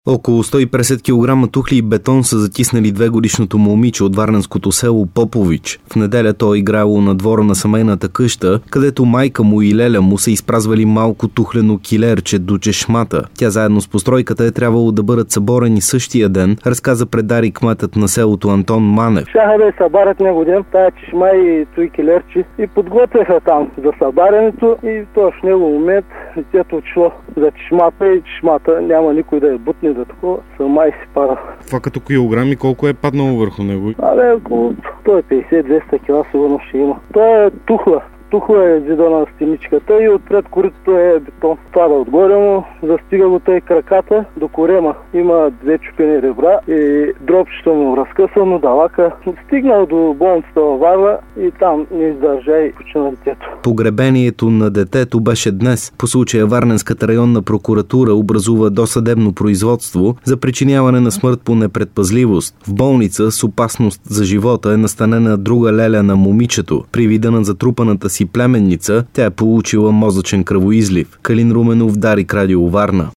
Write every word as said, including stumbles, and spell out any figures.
Около сто и петдесет килограма тухли и бетон са затиснали двегодишното момиче от варненското село Попович. В неделя то е играло на двора на семейната къща, където майка му и леля му са изпразвали малко тухлено килерче до чешмата. Тя заедно с постройката е трябвало да бъдат съборени същия ден, разказа пред Дарик кметът на селото Антон Манев. Щяха да събарят него ден, тая чешма и той килерче и подготвяха там за събарянето и точно в него момент детето отшло за чешмата и чешмата няма никой да я бутне за такова, сама и си пара. Това като килограми колко е паднало върху него? Абе, около сто и петдесет до двеста кила сигурно ще има. Това е тухла. Тухла е зида на стеничката и отпред коритото е бетон. Пада отгоре му, застига го тъй краката до корема. Има две чупени ребра и дробчето му разкъсано, далака. Стигнал до болницата във Варна и там не издържа и почина детето. Погребението на детето беше днес. По случая Варненската районна прокуратура образува досъдебно производство за причиняване на смърт по непредпазливост. В болница с опасност за живота е настанена друга леля на момичето. При вида на затрупаната си племенница, тя е получила мозъчен кръвоизлив. Калин Руменов, Дарик, Радио Варна.